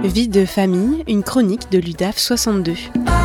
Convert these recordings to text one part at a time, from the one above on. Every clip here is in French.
Vie de famille, une chronique de l'UDAF 62.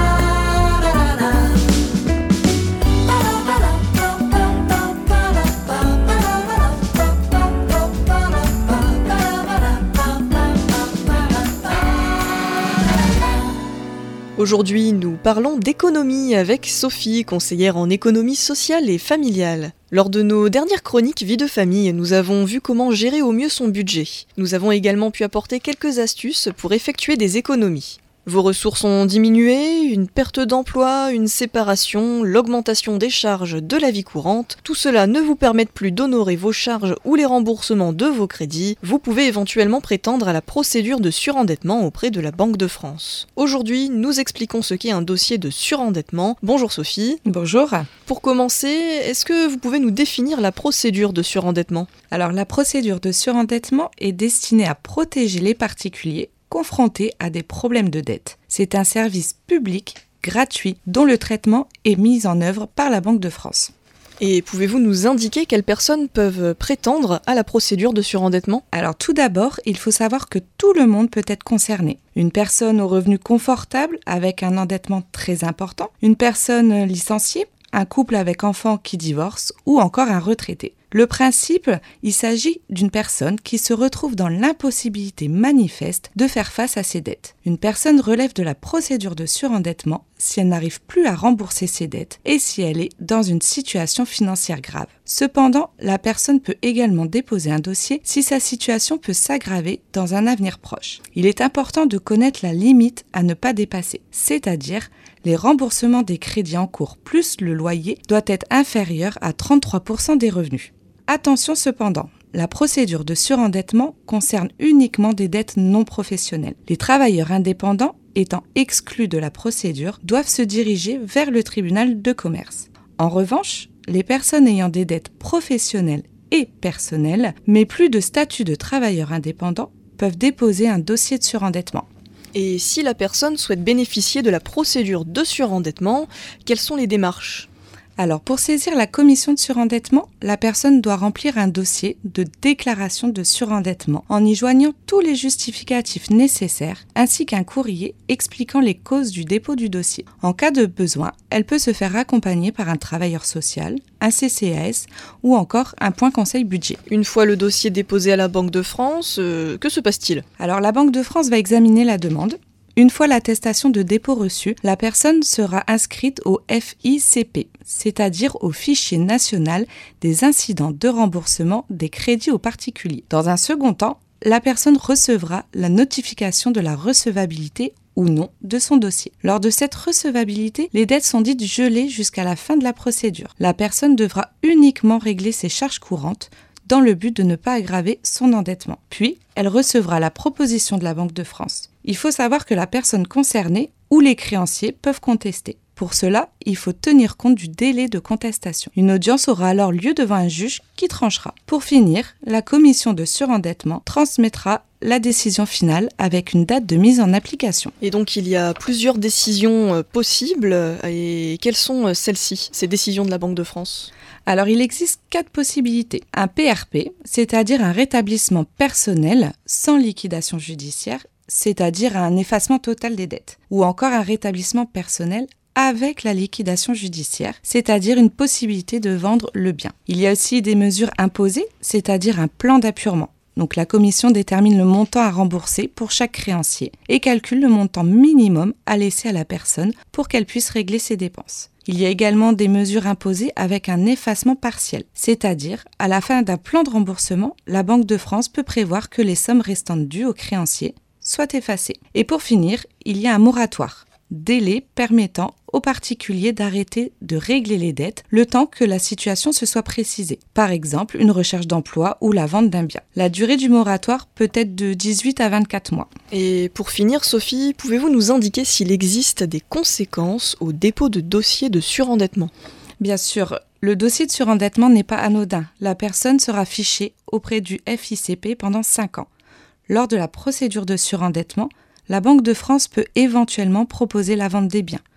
Aujourd'hui, nous parlons d'économie avec Sophie, conseillère en économie sociale et familiale. Lors de nos dernières chroniques Vie de famille, nous avons vu comment gérer au mieux son budget. Nous avons également pu apporter quelques astuces pour effectuer des économies. Vos ressources ont diminué, une perte d'emploi, une séparation, l'augmentation des charges de la vie courante. Tout cela ne vous permet plus d'honorer vos charges ou les remboursements de vos crédits. Vous pouvez éventuellement prétendre à la procédure de surendettement auprès de la Banque de France. Aujourd'hui, nous expliquons ce qu'est un dossier de surendettement. Bonjour Sophie. Bonjour. Pour commencer, est-ce que vous pouvez nous définir la procédure de surendettement ? Alors la procédure de surendettement est destinée à protéger les particuliers confrontés à des problèmes de dette. C'est un service public gratuit dont le traitement est mis en œuvre par la Banque de France. Et pouvez-vous nous indiquer quelles personnes peuvent prétendre à la procédure de surendettement ? Alors tout d'abord, il faut savoir que tout le monde peut être concerné. Une personne aux revenus confortables avec un endettement très important, une personne licenciée, un couple avec enfants qui divorce ou encore un retraité. Le principe, il s'agit d'une personne qui se retrouve dans l'impossibilité manifeste de faire face à ses dettes. Une personne relève de la procédure de surendettement si elle n'arrive plus à rembourser ses dettes et si elle est dans une situation financière grave. Cependant, la personne peut également déposer un dossier si sa situation peut s'aggraver dans un avenir proche. Il est important de connaître la limite à ne pas dépasser, c'est-à-dire les remboursements des crédits en cours plus le loyer doit être inférieur à 33% des revenus. Attention cependant, la procédure de surendettement concerne uniquement des dettes non professionnelles. Les travailleurs indépendants, étant exclus de la procédure, doivent se diriger vers le tribunal de commerce. En revanche, les personnes ayant des dettes professionnelles et personnelles, mais plus de statut de travailleur indépendant, peuvent déposer un dossier de surendettement. Et si la personne souhaite bénéficier de la procédure de surendettement, quelles sont les démarches ? Alors, pour saisir la commission de surendettement, la personne doit remplir un dossier de déclaration de surendettement en y joignant tous les justificatifs nécessaires ainsi qu'un courrier expliquant les causes du dépôt du dossier. En cas de besoin, elle peut se faire accompagner par un travailleur social, un CCAS ou encore un point conseil budget. Une fois le dossier déposé à la Banque de France, que se passe-t-il ? Alors, la Banque de France va examiner la demande. Une fois l'attestation de dépôt reçue, la personne sera inscrite au FICP, c'est-à-dire au Fichier national des incidents de remboursement des crédits aux particuliers. Dans un second temps, la personne recevra la notification de la recevabilité ou non de son dossier. Lors de cette recevabilité, les dettes sont dites gelées jusqu'à la fin de la procédure. La personne devra uniquement régler ses charges courantes dans le but de ne pas aggraver son endettement. Puis, elle recevra la proposition de la Banque de France. Il faut savoir que la personne concernée ou les créanciers peuvent contester. Pour cela, il faut tenir compte du délai de contestation. Une audience aura alors lieu devant un juge qui tranchera. Pour finir, la commission de surendettement transmettra la décision finale avec une date de mise en application. Et donc il y a plusieurs décisions possibles, et quelles sont celles-ci, ces décisions de la Banque de France ? Alors il existe 4 possibilités. Un PRP, c'est-à-dire un rétablissement personnel sans liquidation judiciaire, c'est-à-dire un effacement total des dettes. Ou encore un rétablissement personnel avec la liquidation judiciaire, c'est-à-dire une possibilité de vendre le bien. Il y a aussi des mesures imposées, c'est-à-dire un plan d'appurement. Donc la commission détermine le montant à rembourser pour chaque créancier et calcule le montant minimum à laisser à la personne pour qu'elle puisse régler ses dépenses. Il y a également des mesures imposées avec un effacement partiel, c'est-à-dire à la fin d'un plan de remboursement, la Banque de France peut prévoir que les sommes restantes dues aux créanciers soient effacées. Et pour finir, il y a un moratoire, délai permettant aux particuliers d'arrêter de régler les dettes le temps que la situation se soit précisée. Par exemple, une recherche d'emploi ou la vente d'un bien. La durée du moratoire peut être de 18 à 24 mois. Et pour finir, Sophie, pouvez-vous nous indiquer s'il existe des conséquences au dépôt de dossier de surendettement ? Bien sûr, le dossier de surendettement n'est pas anodin. La personne sera fichée auprès du FICP pendant 5 ans. Lors de la procédure de surendettement, la Banque de France peut éventuellement proposer la vente des biens.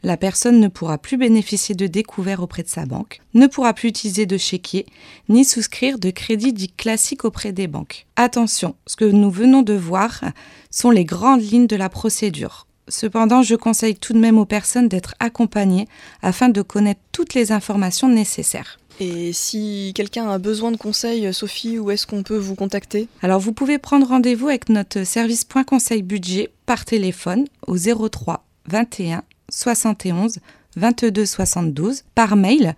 La personne ne pourra plus bénéficier de découvert auprès de sa banque, ne pourra plus utiliser de chéquier, ni souscrire de crédit dit classique auprès des banques. Attention, ce que nous venons de voir sont les grandes lignes de la procédure. Cependant, je conseille tout de même aux personnes d'être accompagnées afin de connaître toutes les informations nécessaires. Et si quelqu'un a besoin de conseils, Sophie, où est-ce qu'on peut vous contacter ? Alors, vous pouvez prendre rendez-vous avec notre service Point Conseil Budget par téléphone au 03 21 71 22 72, par mail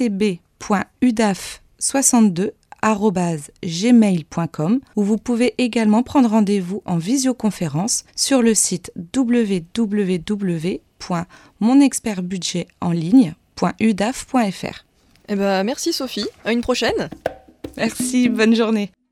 pcb.udaf62@gmail.com, où vous pouvez également prendre rendez-vous en visioconférence sur le site www.monexpertbudgetenligne.udaf.fr. Merci Sophie, à une prochaine. Merci, bonne journée.